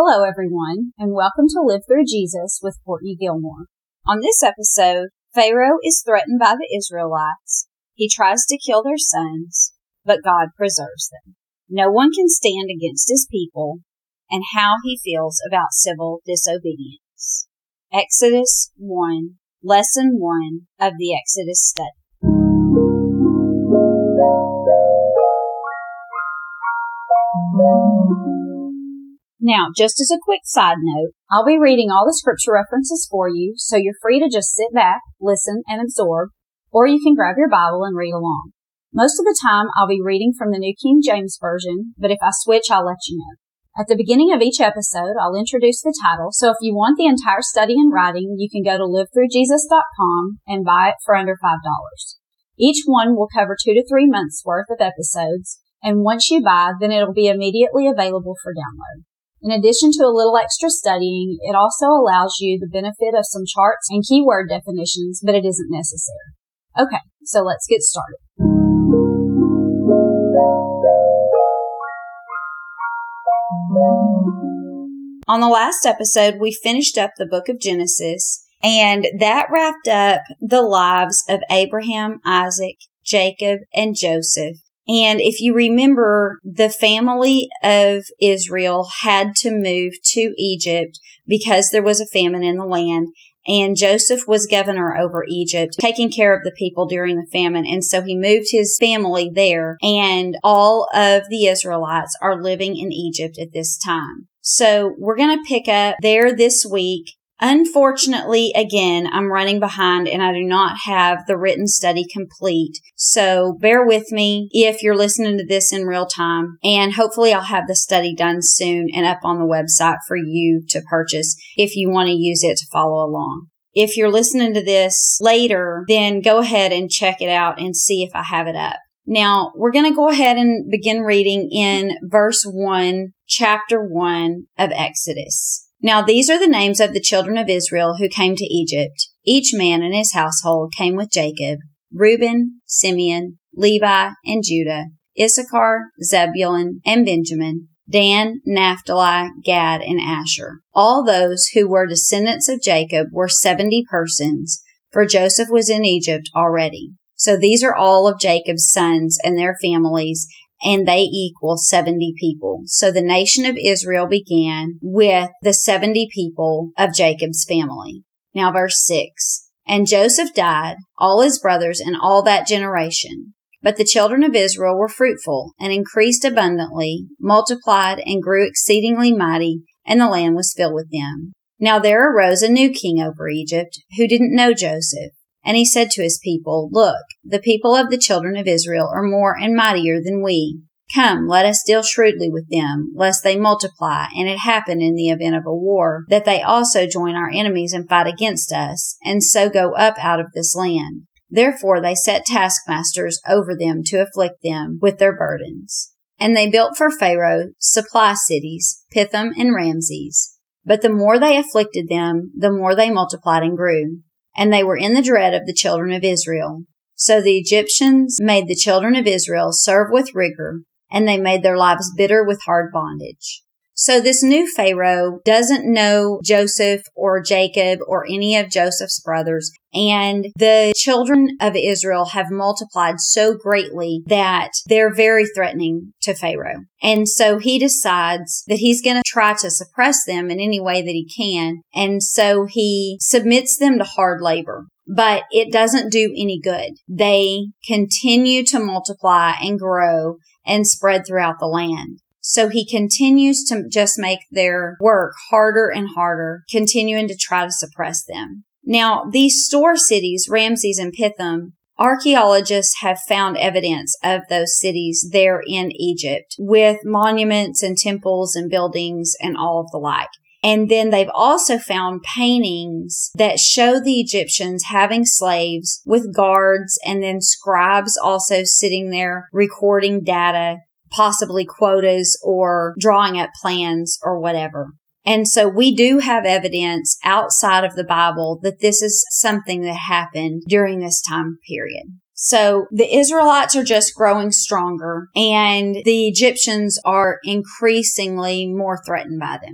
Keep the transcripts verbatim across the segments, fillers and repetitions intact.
Hello, everyone, and welcome to Live Through Jesus with Courtney Gilmore. On this episode, Pharaoh is threatened by the Israelites. He tries to kill their sons, but God preserves them. No one can stand against his people, and how he feels about civil disobedience. Exodus one, Lesson one of the Exodus study. Now, just as a quick side note, I'll be reading all the scripture references for you, so you're free to just sit back, listen, and absorb, or you can grab your Bible and read along. Most of the time, I'll be reading from the New King James Version, but if I switch, I'll let you know. At the beginning of each episode, I'll introduce the title, so if you want the entire study in writing, you can go to live through jesus dot com and buy it for under five dollars. Each one will cover two to three months' worth of episodes, and once you buy, then it'll be immediately available for download. In addition to a little extra studying, it also allows you the benefit of some charts and keyword definitions, but it isn't necessary. Okay, so let's get started. On the last episode, we finished up the book of Genesis, and that wrapped up the lives of Abraham, Isaac, Jacob, and Joseph. And if you remember, the family of Israel had to move to Egypt because there was a famine in the land. And Joseph was governor over Egypt, taking care of the people during the famine. And so he moved his family there. And all of the Israelites are living in Egypt at this time. So we're going to pick up there this week. Unfortunately, again, I'm running behind and I do not have the written study complete. So bear with me if you're listening to this in real time, and hopefully I'll have the study done soon and up on the website for you to purchase if you want to use it to follow along. If you're listening to this later, then go ahead and check it out and see if I have it up. Now, we're going to go ahead and begin reading in verse one, chapter one of Exodus. Now these are the names of the children of Israel who came to Egypt. Each man in his household came with Jacob: Reuben, Simeon, Levi, and Judah, Issachar, Zebulun, and Benjamin, Dan, Naphtali, Gad, and Asher. All those who were descendants of Jacob were seventy persons, for Joseph was in Egypt already. So these are all of Jacob's sons and their families, and they equal seventy people. So the nation of Israel began with the seventy people of Jacob's family. Now verse six. And Joseph died, all his brothers, and all that generation. But the children of Israel were fruitful, and increased abundantly, multiplied, and grew exceedingly mighty, and the land was filled with them. Now there arose a new king over Egypt, who didn't know Joseph. And he said to his people, Look, the people of the children of Israel are more and mightier than we. Come, let us deal shrewdly with them, lest they multiply, and it happen in the event of a war, that they also join our enemies and fight against us, and so go up out of this land. Therefore they set taskmasters over them to afflict them with their burdens. And they built for Pharaoh supply cities, Pithom and Ramses. But the more they afflicted them, the more they multiplied and grew. And they were in the dread of the children of Israel. So the Egyptians made the children of Israel serve with rigor, and they made their lives bitter with hard bondage. So this new Pharaoh doesn't know Joseph or Jacob or any of Joseph's brothers, and the children of Israel have multiplied so greatly that they're very threatening to Pharaoh. And so he decides that he's going to try to suppress them in any way that he can, and so he submits them to hard labor. But it doesn't do any good. They continue to multiply and grow and spread throughout the land. So he continues to just make their work harder and harder, continuing to try to suppress them. Now, these store cities, Ramses and Pithom, archaeologists have found evidence of those cities there in Egypt with monuments and temples and buildings and all of the like. And then they've also found paintings that show the Egyptians having slaves with guards, and then scribes also sitting there recording data, possibly quotas or drawing up plans or whatever. And so we do have evidence outside of the Bible that this is something that happened during this time period. So the Israelites are just growing stronger, and the Egyptians are increasingly more threatened by them.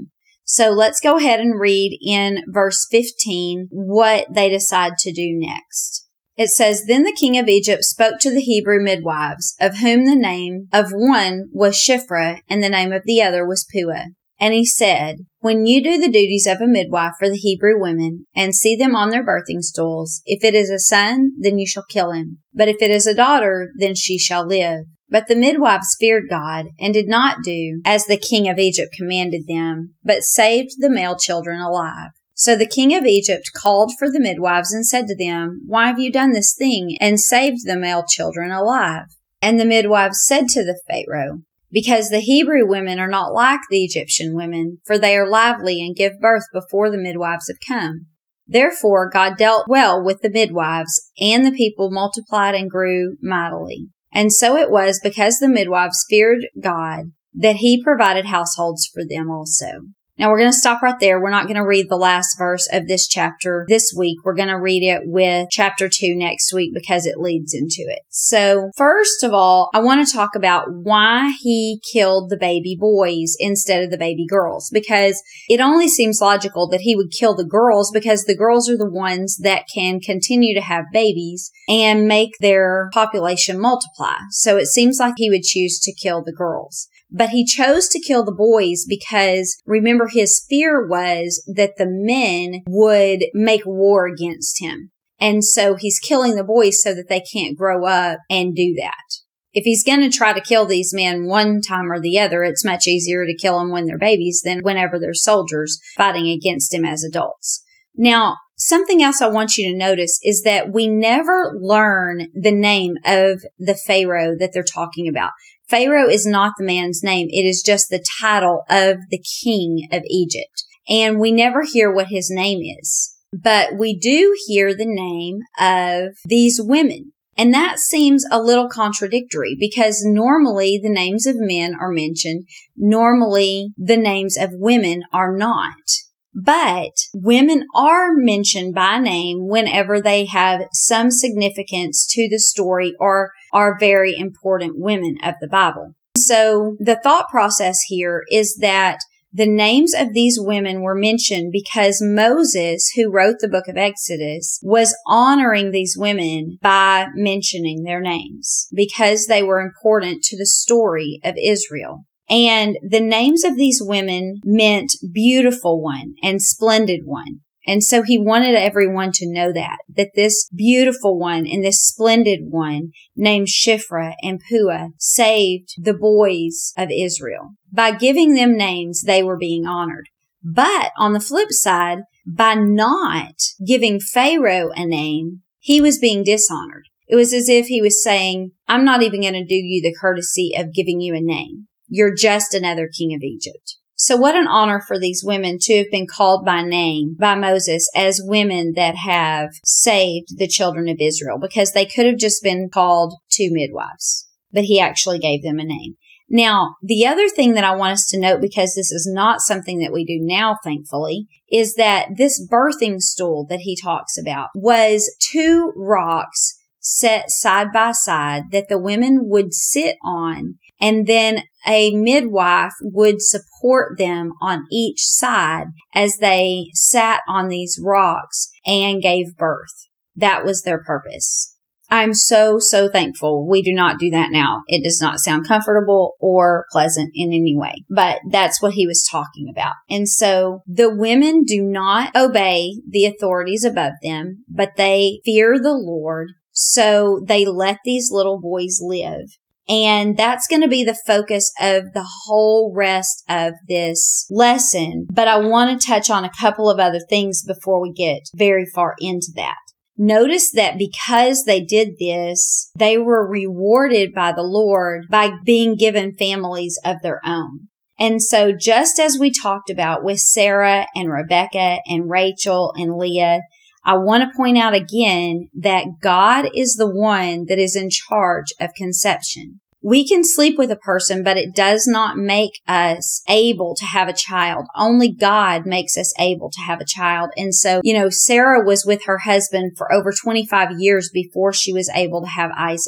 So let's go ahead and read in verse fifteen what they decide to do next. It says, Then the king of Egypt spoke to the Hebrew midwives, of whom the name of one was Shiphrah, and the name of the other was Puah. And he said, When you do the duties of a midwife for the Hebrew women, and see them on their birthing stools, if it is a son, then you shall kill him. But if it is a daughter, then she shall live. But the midwives feared God, and did not do as the king of Egypt commanded them, but saved the male children alive. So the king of Egypt called for the midwives and said to them, Why have you done this thing, and saved the male children alive? And the midwives said to the Pharaoh, Because the Hebrew women are not like the Egyptian women, for they are lively and give birth before the midwives have come. Therefore God dealt well with the midwives, and the people multiplied and grew mightily. And so it was, because the midwives feared God, that he provided households for them also. Now we're going to stop right there. We're not going to read the last verse of this chapter this week. We're going to read it with chapter two next week because it leads into it. So first of all, I want to talk about why he killed the baby boys instead of the baby girls, because it only seems logical that he would kill the girls because the girls are the ones that can continue to have babies and make their population multiply. So it seems like he would choose to kill the girls. But he chose to kill the boys because, remember, his fear was that the men would make war against him. And so he's killing the boys so that they can't grow up and do that. If he's going to try to kill these men one time or the other, it's much easier to kill them when they're babies than whenever they're soldiers fighting against him as adults. Now, something else I want you to notice is that we never learn the name of the Pharaoh that they're talking about. Pharaoh is not the man's name. It is just the title of the king of Egypt. And we never hear what his name is. But we do hear the name of these women. And that seems a little contradictory because normally the names of men are mentioned. Normally the names of women are not. But women are mentioned by name whenever they have some significance to the story or are very important women of the Bible. So the thought process here is that the names of these women were mentioned because Moses, who wrote the book of Exodus, was honoring these women by mentioning their names because they were important to the story of Israel. And the names of these women meant beautiful one and splendid one. And so he wanted everyone to know that, that this beautiful one and this splendid one named Shiphrah and Puah saved the boys of Israel. By giving them names, they were being honored. But on the flip side, by not giving Pharaoh a name, he was being dishonored. It was as if he was saying, I'm not even going to do you the courtesy of giving you a name. You're just another king of Egypt. So what an honor for these women to have been called by name by Moses as women that have saved the children of Israel, because they could have just been called two midwives, but he actually gave them a name. Now, the other thing that I want us to note, because this is not something that we do now, thankfully, is that this birthing stool that he talks about was two rocks set side by side that the women would sit on, and then a midwife would support them on each side as they sat on these rocks and gave birth. That was their purpose. I'm so, so thankful we do not do that now. It does not sound comfortable or pleasant in any way, but that's what he was talking about. And so the women do not obey the authorities above them, but they fear the Lord. So they let these little boys live. And that's going to be the focus of the whole rest of this lesson. But I want to touch on a couple of other things before we get very far into that. Notice that because they did this, they were rewarded by the Lord by being given families of their own. And so just as we talked about with Sarah and Rebecca and Rachel and Leah, I want to point out again that God is the one that is in charge of conception. We can sleep with a person, but it does not make us able to have a child. Only God makes us able to have a child. And so, you know, Sarah was with her husband for over twenty-five years before she was able to have Isaac.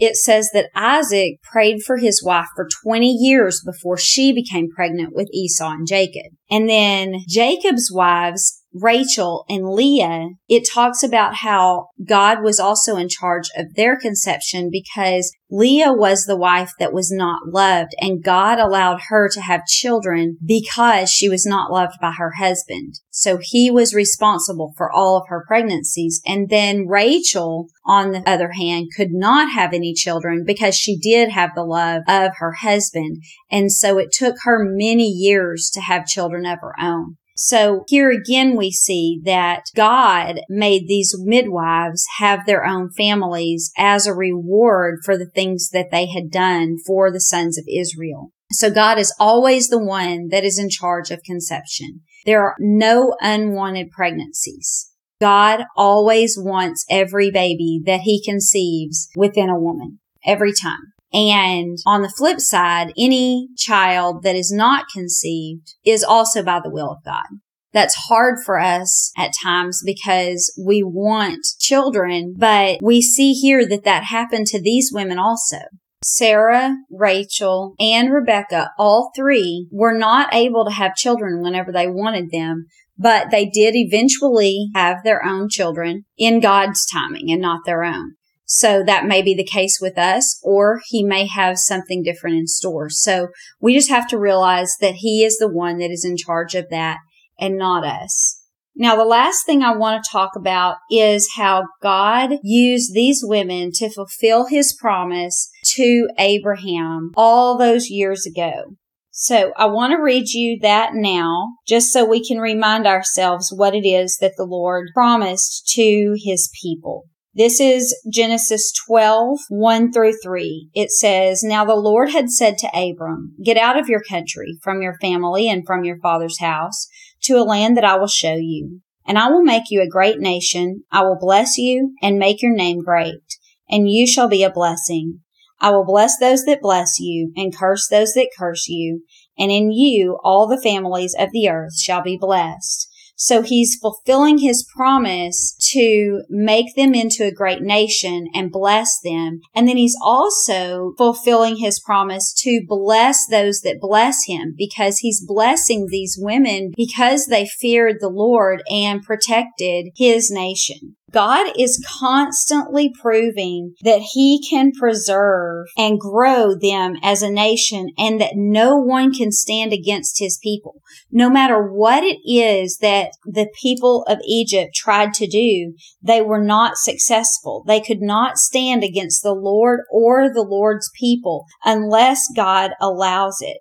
it says that Isaac prayed for his wife for twenty years before she became pregnant with Esau and Jacob. And then Jacob's wives, Rachel and Leah, it talks about how God was also in charge of their conception because Leah was the wife that was not loved, and God allowed her to have children because she was not loved by her husband. So he was responsible for all of her pregnancies. And then Rachel, on the other hand, could not have any children because she did have the love of her husband. And so it took her many years to have children of her own. So here again, we see that God made these midwives have their own families as a reward for the things that they had done for the sons of Israel. So God is always the one that is in charge of conception. There are no unwanted pregnancies. God always wants every baby that he conceives within a woman, every time. And on the flip side, any child that is not conceived is also by the will of God. That's hard for us at times because we want children, but we see here that that happened to these women also. Sarah, Rachel, and Rebecca, all three were not able to have children whenever they wanted them, but they did eventually have their own children in God's timing and not their own. So that may be the case with us, or he may have something different in store. So we just have to realize that he is the one that is in charge of that and not us. Now, the last thing I want to talk about is how God used these women to fulfill his promise to Abraham all those years ago. So I want to read you that now, just so we can remind ourselves what it is that the Lord promised to his people. This is Genesis twelve, one through three. It says, "Now the Lord had said to Abram, 'Get out of your country, from your family, and from your father's house, to a land that I will show you. And I will make you a great nation. I will bless you and make your name great, and you shall be a blessing. I will bless those that bless you, and curse those that curse you. And in you all the families of the earth shall be blessed.'" So he's fulfilling his promise to make them into a great nation and bless them. And then he's also fulfilling his promise to bless those that bless him, because he's blessing these women because they feared the Lord and protected his nation. God is constantly proving that he can preserve and grow them as a nation, and that no one can stand against his people. No matter what it is that the people of Egypt tried to do, they were not successful. They could not stand against the Lord or the Lord's people unless God allows it.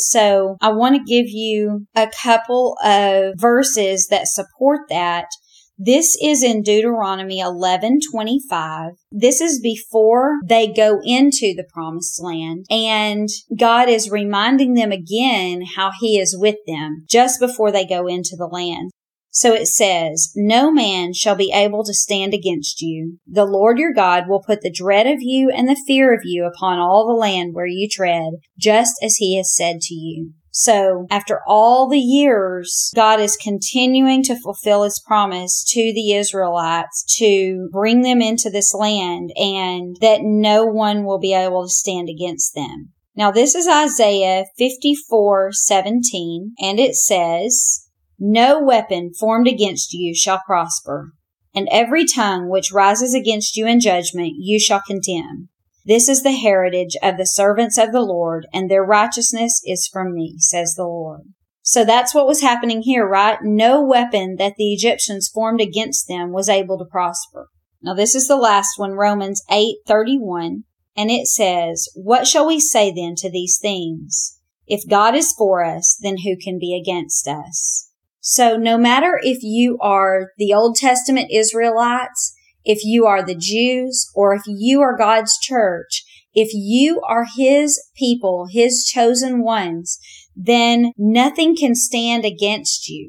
So I want to give you a couple of verses that support that. This is in Deuteronomy eleven twenty-five. This is before they go into the promised land, and God is reminding them again how he is with them just before they go into the land. So it says, "No man shall be able to stand against you. The Lord your God will put the dread of you and the fear of you upon all the land where you tread, just as he has said to you." So after all the years, God is continuing to fulfill his promise to the Israelites to bring them into this land, and that no one will be able to stand against them. Now this is Isaiah fifty-four seventeen, and it says, "No weapon formed against you shall prosper, and every tongue which rises against you in judgment you shall condemn. This is the heritage of the servants of the Lord, and their righteousness is from me, says the Lord." So that's what was happening here, right? No weapon that the Egyptians formed against them was able to prosper. Now this is the last one, Romans eight thirty-one, and it says, "What shall we say then to these things? If God is for us, then who can be against us?" So no matter if you are the Old Testament Israelites, if you are the Jews, or if you are God's church, if you are his people, his chosen ones, then nothing can stand against you.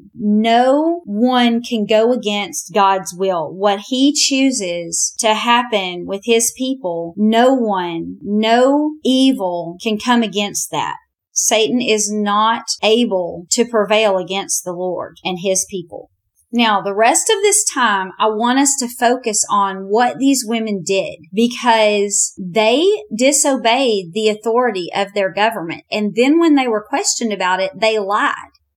No one can go against God's will. What he chooses to happen with his people, no one, no evil can come against that. Satan is not able to prevail against the Lord and his people. Now, the rest of this time, I want us to focus on what these women did, because they disobeyed the authority of their government. And then when they were questioned about it, they lied.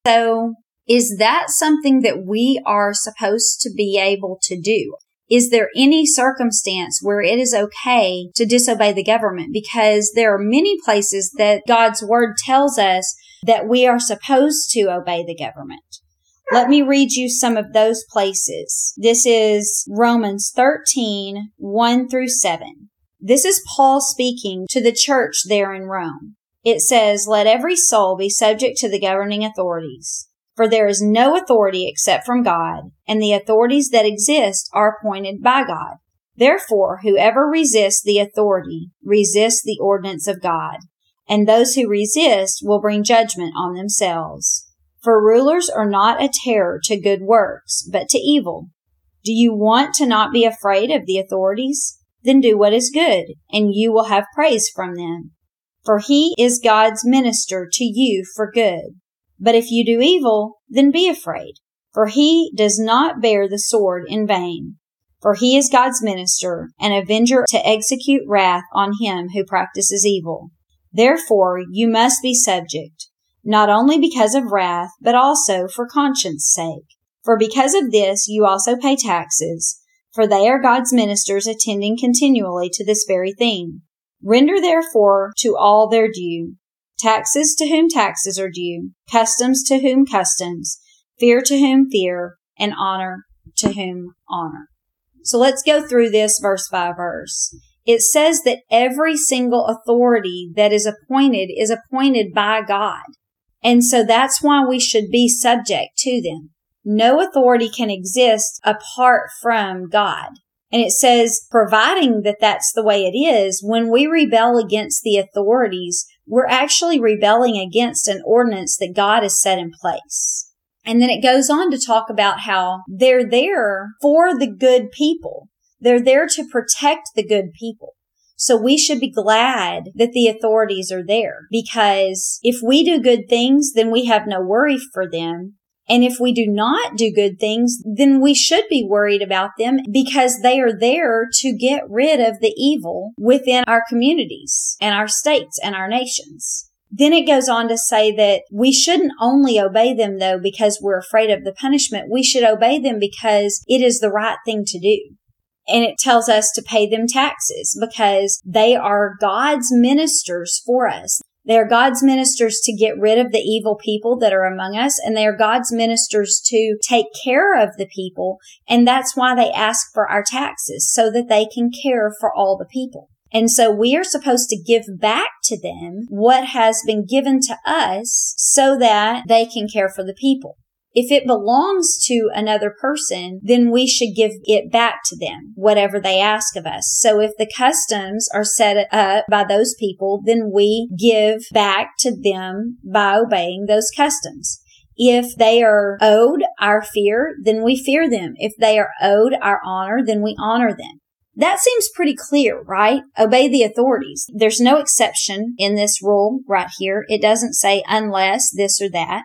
So is that something that we are supposed to be able to do? Is there any circumstance where it is okay to disobey the government? Because there are many places that God's word tells us that we are supposed to obey the government. Let me read you some of those places. This is Romans thirteen, one through seven. This is Paul speaking to the church there in Rome. It says, "Let every soul be subject to the governing authorities. For there is no authority except from God, and the authorities that exist are appointed by God. Therefore, whoever resists the authority resists the ordinance of God, and those who resist will bring judgment on themselves. For rulers are not a terror to good works, but to evil. Do you want to not be afraid of the authorities? Then do what is good, and you will have praise from them. For he is God's minister to you for good. But if you do evil, then be afraid, for he does not bear the sword in vain. For he is God's minister, an avenger to execute wrath on him who practices evil. Therefore you must be subject, not only because of wrath, but also for conscience sake. For because of this you also pay taxes, for they are God's ministers attending continually to this very thing. Render therefore to all their due. Taxes to whom taxes are due, customs to whom customs, fear to whom fear, and honor to whom honor." So let's go through this verse by verse. It says that every single authority that is appointed is appointed by God. And so that's why we should be subject to them. No authority can exist apart from God. And it says, providing that that's the way it is, when we rebel against the authorities, we're actually rebelling against an ordinance that God has set in place. And then it goes on to talk about how they're there for the good people. They're there to protect the good people. So we should be glad that the authorities are there, because if we do good things, then we have no worry for them. And if we do not do good things, then we should be worried about them, because they are there to get rid of the evil within our communities and our states and our nations. Then it goes on to say that we shouldn't only obey them, though, because we're afraid of the punishment. We should obey them because it is the right thing to do. And it tells us to pay them taxes because they are God's ministers for us. They are God's ministers to get rid of the evil people that are among us, and they are God's ministers to take care of the people. And that's why they ask for our taxes, so that they can care for all the people. And so we are supposed to give back to them what has been given to us so that they can care for the people. If it belongs to another person, then we should give it back to them, whatever they ask of us. So if the customs are set up by those people, then we give back to them by obeying those customs. If they are owed our fear, then we fear them. If they are owed our honor, then we honor them. That seems pretty clear, right? Obey the authorities. There's no exception in this rule right here. It doesn't say unless this or that.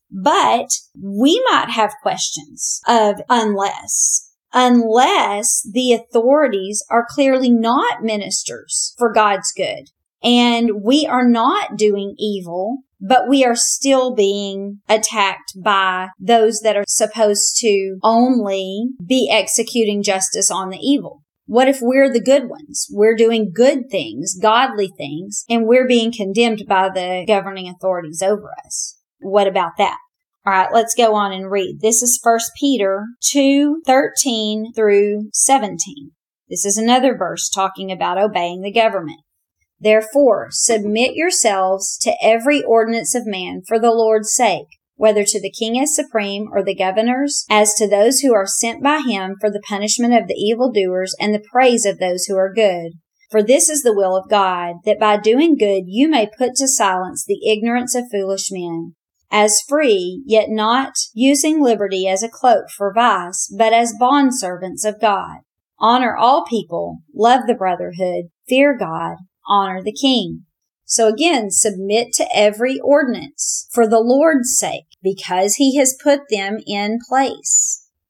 But we might have questions of unless. Unless the authorities are clearly not ministers for God's good. And we are not doing evil, but we are still being attacked by those that are supposed to only be executing justice on the evil. What if we're the good ones? We're doing good things, godly things, and we're being condemned by the governing authorities over us. What about that? All right, let's go on and read. This is First Peter two, thirteen through seventeen. This is another verse talking about obeying the government. Therefore, submit yourselves to every ordinance of man for the Lord's sake, whether to the king as supreme or the governors, as to those who are sent by him for the punishment of the evildoers and the praise of those who are good. For this is the will of God, that by doing good you may put to silence the ignorance of foolish men. As free, yet not using liberty as a cloak for vice, but as bondservants of God. Honor all people, love the brotherhood, fear God, honor the king. So again, submit to every ordinance for the Lord's sake, because he has put them in place.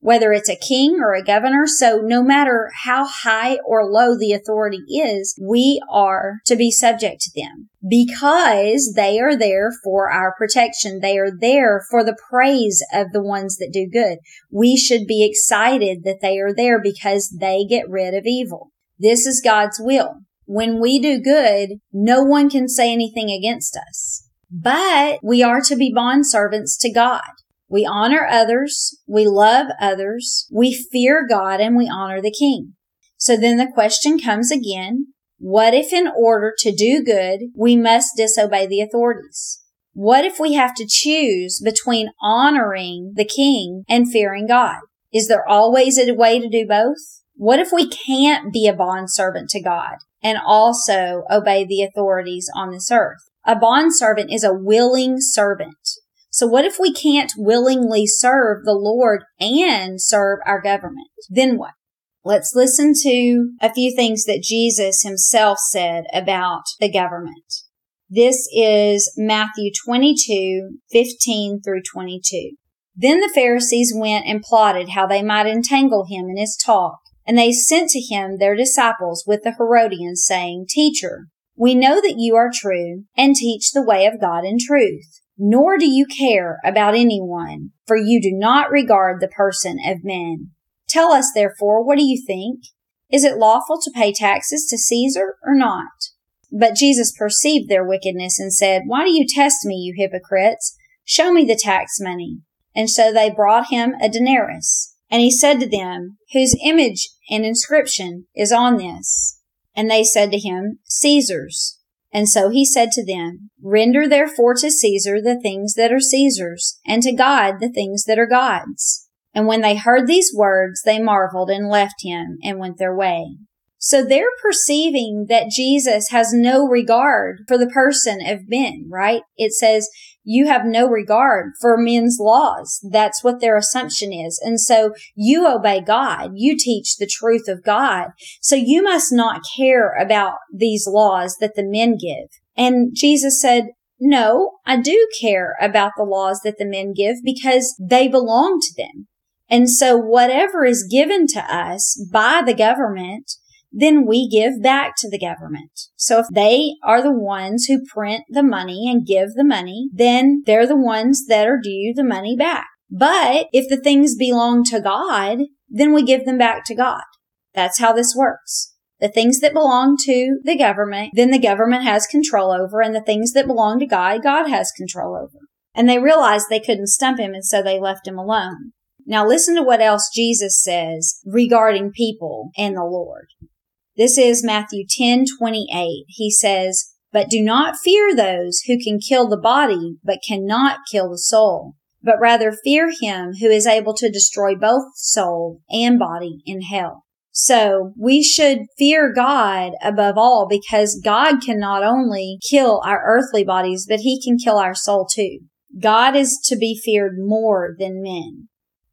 whether it's a king or a governor. So no matter how high or low the authority is, we are to be subject to them because they are there for our protection. They are there for the praise of the ones that do good. We should be excited that they are there because they get rid of evil. This is God's will. When we do good, no one can say anything against us. But we are to be bondservants to God. We honor others, we love others, we fear God, and we honor the King. So then the question comes again, what if in order to do good, we must disobey the authorities? What if we have to choose between honoring the King and fearing God? Is there always a way to do both? What if we can't be a bondservant to God and also obey the authorities on this earth? A bondservant is a willing servant. So what if we can't willingly serve the Lord and serve our government? Then what? Let's listen to a few things that Jesus himself said about the government. This is Matthew twenty-two, fifteen through twenty-two. Then the Pharisees went and plotted how they might entangle him in his talk. And they sent to him their disciples with the Herodians, saying, Teacher, we know that you are true and teach the way of God in truth, nor do you care about anyone, for you do not regard the person of men. Tell us, therefore, what do you think? Is it lawful to pay taxes to Caesar or not? But Jesus perceived their wickedness and said, Why do you test me, you hypocrites? Show me the tax money. And so they brought him a denarius. And he said to them, Whose image and inscription is on this? And they said to him, Caesar's. And so he said to them, Render therefore to Caesar the things that are Caesar's, and to God the things that are God's. And when they heard these words, they marveled and left him and went their way. So they're perceiving that Jesus has no regard for the person of men, right? It says, you have no regard for men's laws. That's what their assumption is. And so you obey God. You teach the truth of God. So you must not care about these laws that the men give. And Jesus said, no, I do care about the laws that the men give because they belong to them. And so whatever is given to us by the government, then we give back to the government. So if they are the ones who print the money and give the money, then they're the ones that are due the money back. But if the things belong to God, then we give them back to God. That's how this works. The things that belong to the government, then the government has control over, and the things that belong to God, God has control over. And they realized they couldn't stump him, and so they left him alone. Now listen to what else Jesus says regarding people and the Lord. This is Matthew ten twenty-eight. He says, But do not fear those who can kill the body, but cannot kill the soul, but rather fear him who is able to destroy both soul and body in hell. So we should fear God above all because God can not only kill our earthly bodies, but he can kill our soul too. God is to be feared more than men.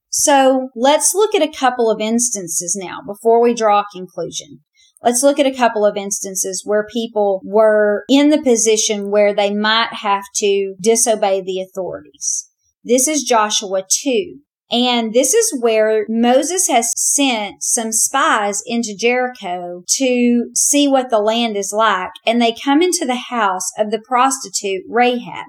So let's look at a couple of instances now before we draw a conclusion. Let's look at a couple of instances where people were in the position where they might have to disobey the authorities. This is Joshua two. And this is where Moses has sent some spies into Jericho to see what the land is like. And they come into the house of the prostitute Rahab.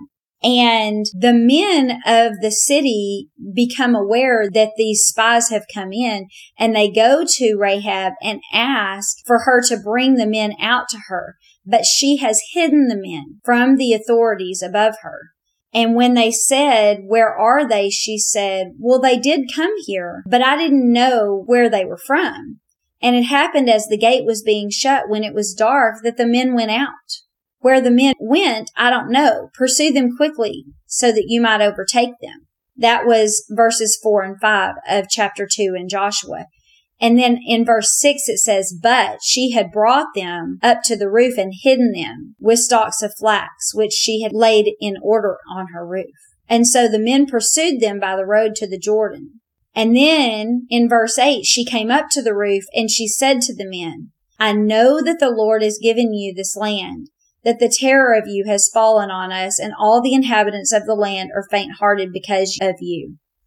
And the men of the city become aware that these spies have come in, and they go to Rahab and ask for her to bring the men out to her. But she has hidden the men from the authorities above her. And when they said, where are they? She said, well, they did come here, but I didn't know where they were from. And it happened as the gate was being shut when it was dark that the men went out. Where the men went, I don't know. Pursue them quickly so that you might overtake them. That was verses four and five of chapter two in Joshua. And then in verse six it says, but she had brought them up to the roof and hidden them with stalks of flax, which she had laid in order on her roof. And so the men pursued them by the road to the Jordan. And then in verse eight, she came up to the roof and she said to the men, I know that the Lord has given you this land, that the terror of you has fallen on us, and all the inhabitants of the land are faint-hearted because of you.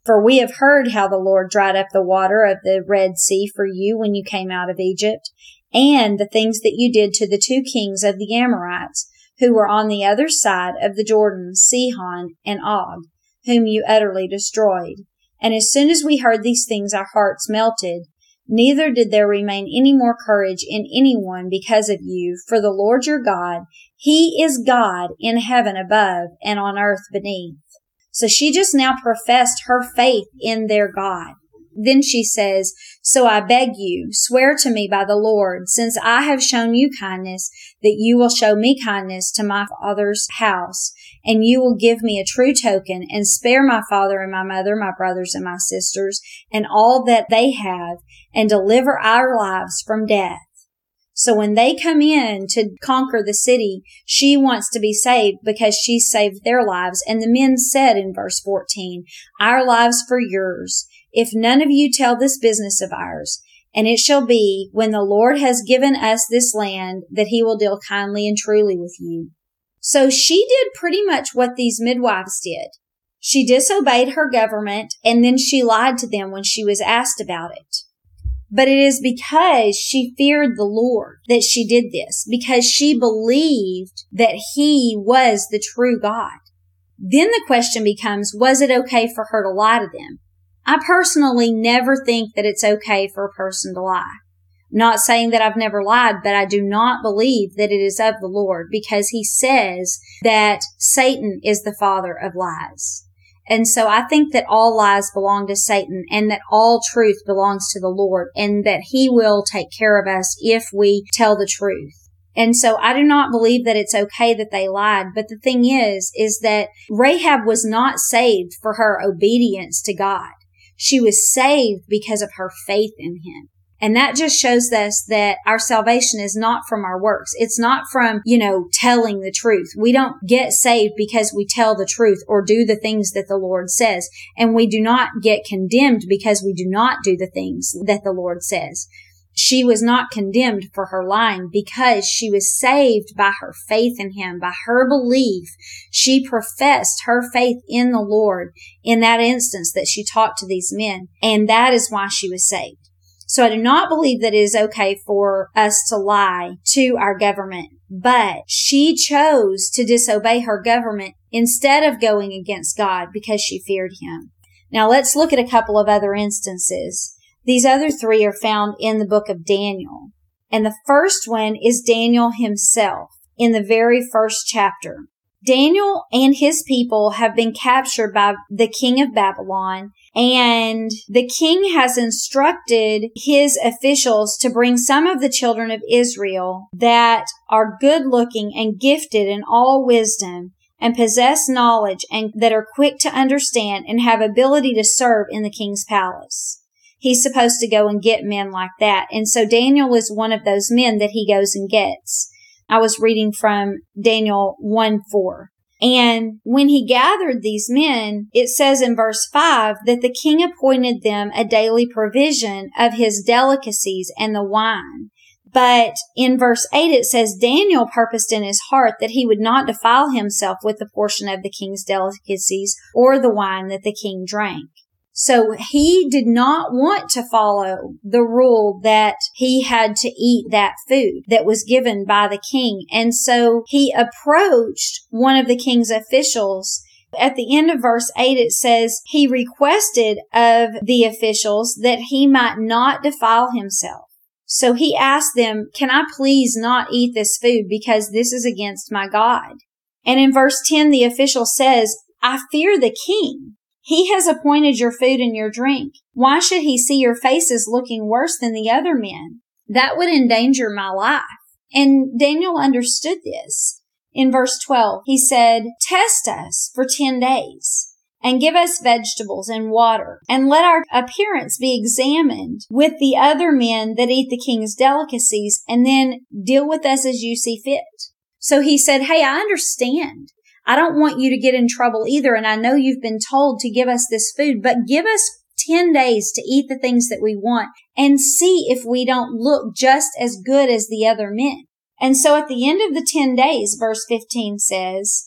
For we have heard how the Lord dried up the water of the Red Sea for you when you came out of Egypt, and the things that you did to the two kings of the Amorites, who were on the other side of the Jordan, Sihon and Og, whom you utterly destroyed. And as soon as we heard these things, our hearts melted. Neither did there remain any more courage in anyone because of you, for the Lord your God, He is God in heaven above and on earth beneath. So she just now professed her faith in their God. Then she says, so I beg you, swear to me by the Lord, since I have shown you kindness, that you will show me kindness to my father's house, and you will give me a true token, and spare my father and my mother, my brothers and my sisters, and all that they have, and deliver our lives from death. So when they come in to conquer the city, she wants to be saved because she saved their lives. And the men said in verse fourteen, our lives for yours, if none of you tell this business of ours. And it shall be, when the Lord has given us this land, that He will deal kindly and truly with you. So she did pretty much what these midwives did. She disobeyed her government, and then she lied to them when she was asked about it. But it is because she feared the Lord that she did this, because she believed that He was the true God. Then the question becomes, was it okay for her to lie to them? I personally never think that it's okay for a person to lie. Not saying that I've never lied, but I do not believe that it is of the Lord, because He says that Satan is the father of lies. And so I think that all lies belong to Satan, and that all truth belongs to the Lord, and that He will take care of us if we tell the truth. And so I do not believe that it's okay that they lied. But the thing is, is that Rahab was not saved for her obedience to God. She was saved because of her faith in Him. And that just shows us that our salvation is not from our works. It's not from, you know, telling the truth. We don't get saved because we tell the truth or do the things that the Lord says. And we do not get condemned because we do not do the things that the Lord says. She was not condemned for her lying because she was saved by her faith in Him, by her belief. She professed her faith in the Lord in that instance that she talked to these men. And that is why she was saved. So I do not believe that it is okay for us to lie to our government, but she chose to disobey her government instead of going against God because she feared Him. Now let's look at a couple of other instances. These other three are found in the book of Daniel. And the first one is Daniel himself in the very first chapter. Daniel and his people have been captured by the king of Babylon, and the king has instructed his officials to bring some of the children of Israel that are good looking and gifted in all wisdom and possess knowledge and that are quick to understand and have ability to serve in the king's palace. He's supposed to go and get men like that. And so Daniel is one of those men that he goes and gets. I was reading from Daniel one four. And when he gathered these men, it says in verse five that the king appointed them a daily provision of his delicacies and the wine. But in verse eight, it says Daniel purposed in his heart that he would not defile himself with the portion of the king's delicacies or the wine that the king drank. So he did not want to follow the rule that he had to eat that food that was given by the king. And so he approached one of the king's officials. At the end of verse eight, it says he requested of the officials that he might not defile himself. So he asked them, can I please not eat this food because this is against my God? And in verse ten, the official says, I fear the king. He has appointed your food and your drink. Why should he see your faces looking worse than the other men? That would endanger my life. And Daniel understood this. In verse twelve, he said, test us for ten days and give us vegetables and water, and let our appearance be examined with the other men that eat the king's delicacies, and then deal with us as you see fit. So he said, hey, I understand. I don't want you to get in trouble either. And I know you've been told to give us this food, but give us ten days to eat the things that we want and see if we don't look just as good as the other men. And so at the end of the ten days, verse fifteen says,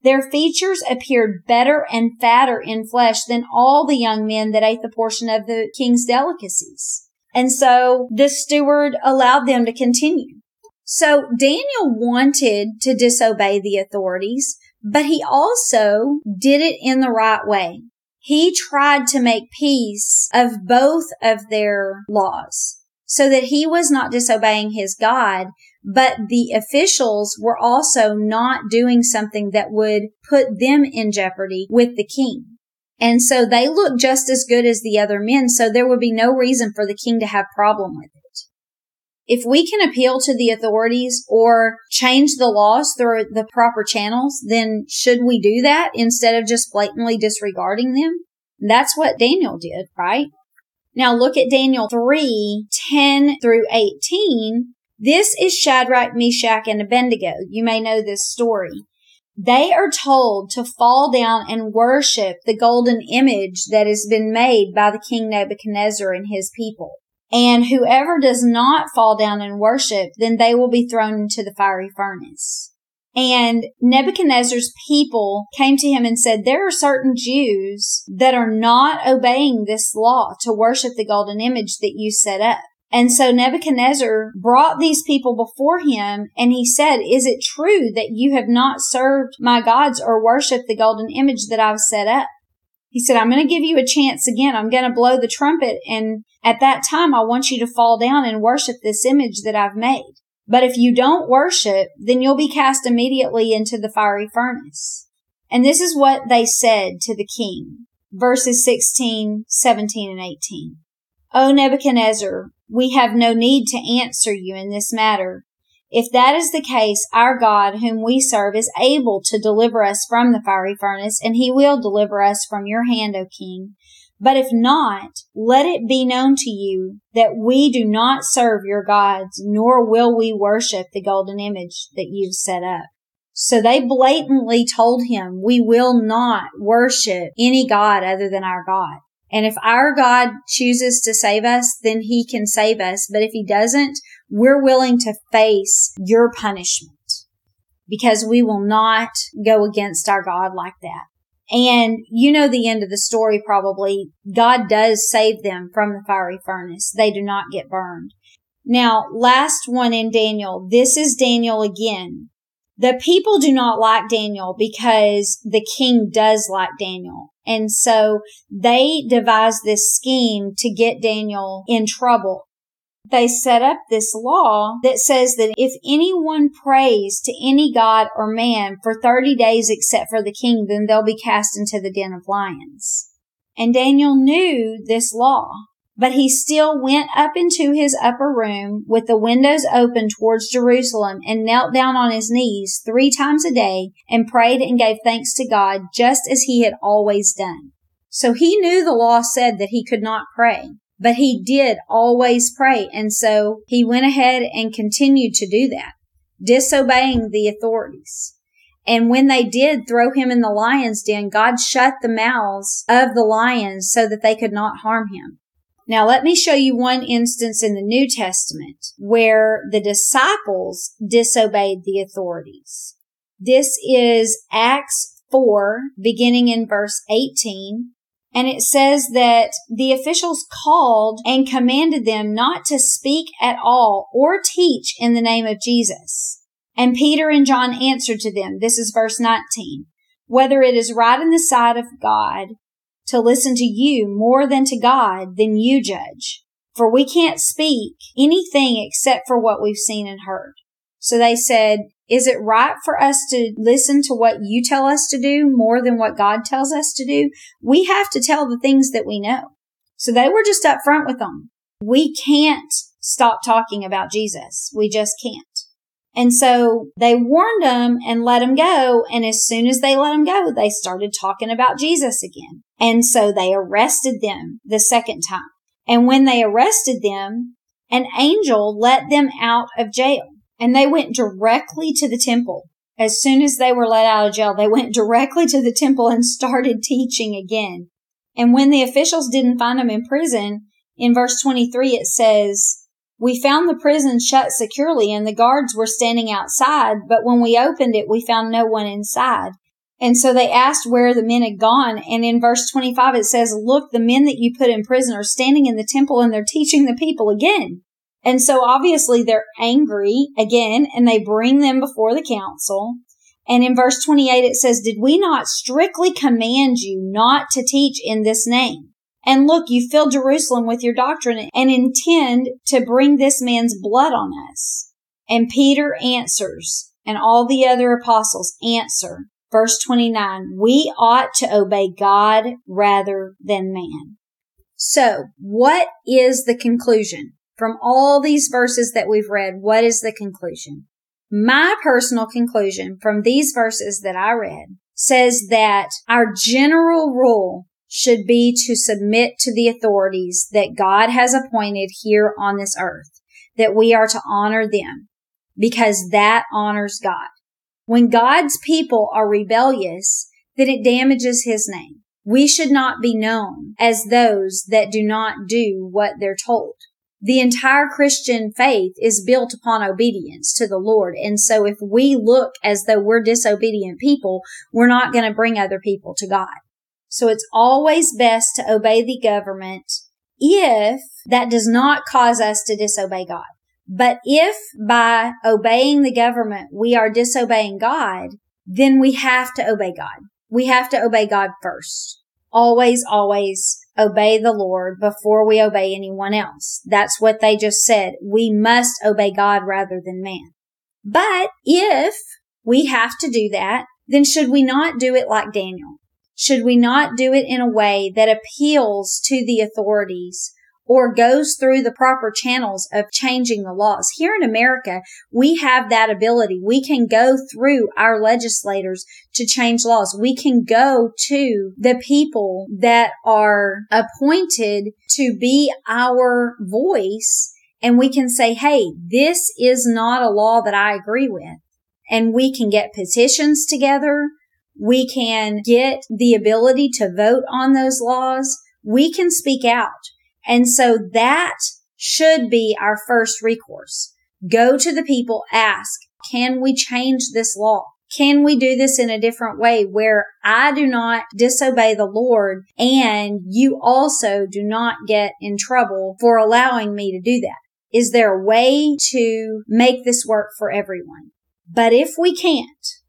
Their features appeared better and fatter in flesh than all the young men that ate the portion of the king's delicacies. And so the steward allowed them to continue. So Daniel wanted to disobey the authorities, but he also did it in the right way. He tried to make peace of both of their laws so that he was not disobeying his God, but the officials were also not doing something that would put them in jeopardy with the king. And so they looked just as good as the other men, so there would be no reason for the king to have problem with it. If we can appeal to the authorities or change the laws through the proper channels, then should we do that instead of just blatantly disregarding them? That's what Daniel did, right? Now look at Daniel three, ten through eighteen. This is Shadrach, Meshach, and Abednego. You may know this story. They are told to fall down and worship the golden image that has been made by the king Nebuchadnezzar and his people. And whoever does not fall down and worship, then they will be thrown into the fiery furnace. And Nebuchadnezzar's people came to him and said, there are certain Jews that are not obeying this law to worship the golden image that you set up. And so Nebuchadnezzar brought these people before him, and he said, is it true that you have not served my gods or worshiped the golden image that I've set up? He said, I'm going to give you a chance again. I'm going to blow the trumpet, and at that time, I want you to fall down and worship this image that I've made. But if you don't worship, then you'll be cast immediately into the fiery furnace. And this is what they said to the king. Verses sixteen, seventeen, and eighteen. O Nebuchadnezzar, we have no need to answer you in this matter. If that is the case, our God, whom we serve, is able to deliver us from the fiery furnace, and he will deliver us from your hand, O king. But if not, let it be known to you that we do not serve your gods, nor will we worship the golden image that you've set up. So they blatantly told him, we will not worship any god other than our God. And if our God chooses to save us, then he can save us. But if he doesn't, we're willing to face your punishment because we will not go against our God like that. And you know the end of the story probably. God does save them from the fiery furnace. They do not get burned. Now, last one in Daniel. This is Daniel again. The people do not like Daniel because the king does like Daniel. And so they devised this scheme to get Daniel in trouble. They set up this law that says that if anyone prays to any god or man for thirty days except for the king, then they'll be cast into the den of lions. And Daniel knew this law, but he still went up into his upper room with the windows open towards Jerusalem and knelt down on his knees three times a day and prayed and gave thanks to God just as he had always done. So he knew the law said that he could not pray. But he did always pray, and so he went ahead and continued to do that, disobeying the authorities. And when they did throw him in the lion's den, God shut the mouths of the lions so that they could not harm him. Now let me show you one instance in the New Testament where the disciples disobeyed the authorities. This is Acts four, beginning in verse eighteen. And it says that the officials called and commanded them not to speak at all or teach in the name of Jesus. And Peter and John answered to them, this is verse nineteen, whether it is right in the sight of God to listen to you more than to God, then you judge. For we can't speak anything except for what we've seen and heard. So they said, is it right for us to listen to what you tell us to do more than what God tells us to do? We have to tell the things that we know. So they were just up front with them. We can't stop talking about Jesus. We just can't. And so they warned them and let them go. And as soon as they let them go, they started talking about Jesus again. And so they arrested them the second time. And when they arrested them, an angel let them out of jail. And they went directly to the temple. As soon as they were let out of jail, they went directly to the temple and started teaching again. And when the officials didn't find them in prison, in verse twenty-three it says, we found the prison shut securely and the guards were standing outside, but when we opened it, we found no one inside. And so they asked where the men had gone. And in verse twenty-five, it says, look, the men that you put in prison are standing in the temple and they're teaching the people again. And so obviously they're angry again, and they bring them before the council. And in verse twenty-eight, it says, did we not strictly command you not to teach in this name? And look, you fill Jerusalem with your doctrine and intend to bring this man's blood on us. And Peter answers, and all the other apostles answer, verse twenty-nine, we ought to obey God rather than man. So, what is the conclusion? From all these verses that we've read, what is the conclusion? My personal conclusion from these verses that I read says that our general rule should be to submit to the authorities that God has appointed here on this earth, that we are to honor them because that honors God. When God's people are rebellious, then it damages his name. We should not be known as those that do not do what they're told. The entire Christian faith is built upon obedience to the Lord. And so if we look as though we're disobedient people, we're not going to bring other people to God. So it's always best to obey the government if that does not cause us to disobey God. But if by obeying the government we are disobeying God, then we have to obey God. We have to obey God first. Always, always obey the Lord before we obey anyone else. That's what they just said. We must obey God rather than man. But if we have to do that, then should we not do it like Daniel? Should we not do it in a way that appeals to the authorities or goes through the proper channels of changing the laws? Here in America, we have that ability. We can go through our legislators to change laws. We can go to the people that are appointed to be our voice, and we can say, hey, this is not a law that I agree with. And we can get petitions together. We can get the ability to vote on those laws. We can speak out. And so that should be our first recourse. Go to the people, ask, can we change this law? Can we do this in a different way where I do not disobey the Lord and you also do not get in trouble for allowing me to do that? Is there a way to make this work for everyone? But if we can't,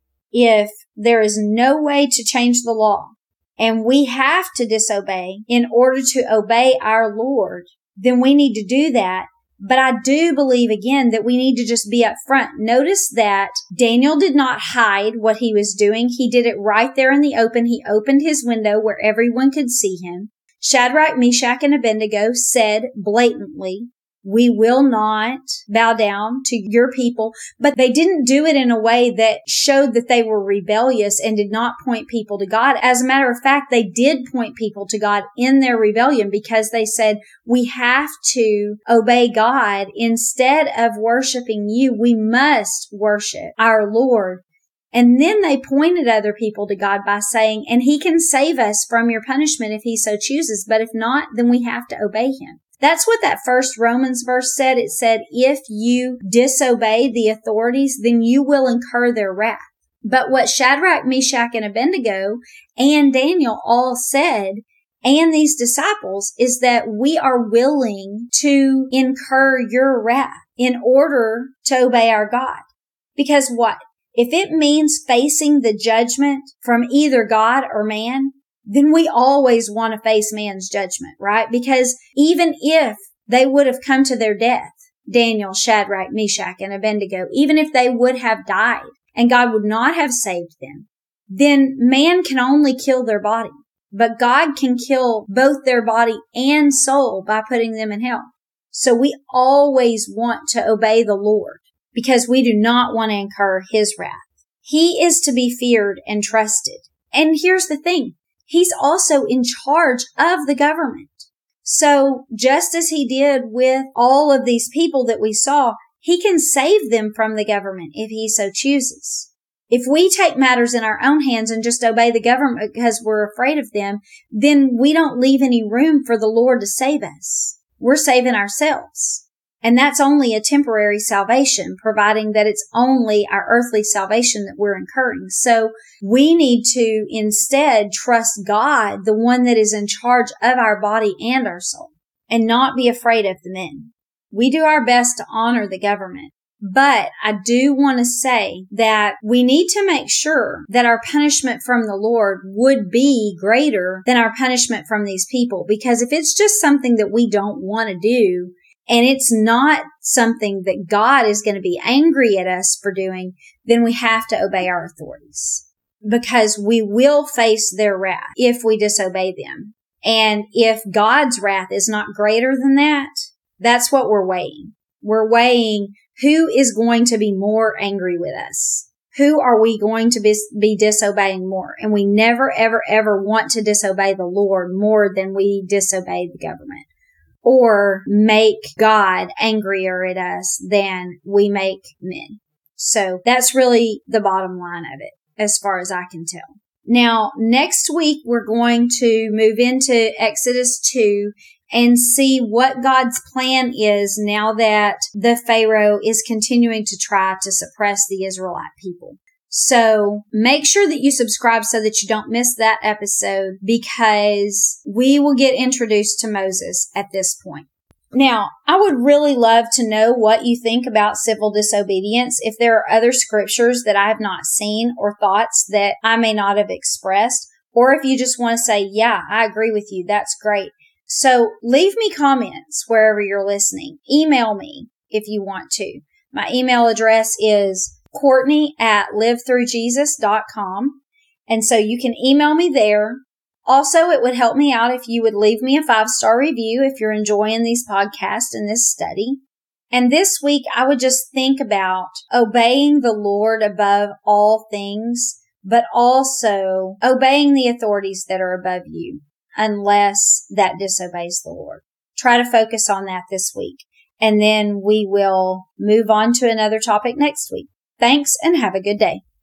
if there is no way to change the law, and we have to disobey in order to obey our Lord, then we need to do that. But I do believe, again, that we need to just be upfront. Notice that Daniel did not hide what he was doing. He did it right there in the open. He opened his window where everyone could see him. Shadrach, Meshach, and Abednego said blatantly, we will not bow down to your people. But they didn't do it in a way that showed that they were rebellious and did not point people to God. As a matter of fact, they did point people to God in their rebellion because they said, we have to obey God. Instead of worshiping you, we must worship our Lord. And then they pointed other people to God by saying, and he can save us from your punishment if he so chooses. But if not, then we have to obey him. That's what that first Romans verse said. It said, if you disobey the authorities, then you will incur their wrath. But what Shadrach, Meshach, and Abednego and Daniel all said, and these disciples, is that we are willing to incur your wrath in order to obey our God. Because what? If it means facing the judgment from either God or man, then we always want to face man's judgment, right? Because even if they would have come to their death, Daniel, Shadrach, Meshach, and Abednego, even if they would have died and God would not have saved them, then man can only kill their body. But God can kill both their body and soul by putting them in hell. So we always want to obey the Lord because we do not want to incur his wrath. He is to be feared and trusted. And here's the thing. He's also in charge of the government. So just as he did with all of these people that we saw, he can save them from the government if he so chooses. If we take matters in our own hands and just obey the government because we're afraid of them, then we don't leave any room for the Lord to save us. We're saving ourselves. And that's only a temporary salvation, providing that it's only our earthly salvation that we're incurring. So we need to instead trust God, the one that is in charge of our body and our soul, and not be afraid of the men. We do our best to honor the government. But I do want to say that we need to make sure that our punishment from the Lord would be greater than our punishment from these people. Because if it's just something that we don't want to do, and it's not something that God is going to be angry at us for doing, then we have to obey our authorities. Because we will face their wrath if we disobey them. And if God's wrath is not greater than that, that's what we're weighing. We're weighing who is going to be more angry with us. Who are we going to be, be disobeying more? And we never, ever, ever want to disobey the Lord more than we disobey the government, or make God angrier at us than we make men. So that's really the bottom line of it, as far as I can tell. Now, next week, we're going to move into Exodus two and see what God's plan is now that the Pharaoh is continuing to try to suppress the Israelite people. So make sure that you subscribe so that you don't miss that episode, because we will get introduced to Moses at this point. Now, I would really love to know what you think about civil disobedience. If there are other scriptures that I have not seen or thoughts that I may not have expressed, or if you just want to say, yeah, I agree with you, that's great. So leave me comments wherever you're listening. Email me if you want to. My email address is Courtney at live through jesus dot com. And so you can email me there. Also, it would help me out if you would leave me a five-star review if you're enjoying these podcasts and this study. And this week, I would just think about obeying the Lord above all things, but also obeying the authorities that are above you, unless that disobeys the Lord. Try to focus on that this week. And then we will move on to another topic next week. Thanks and have a good day.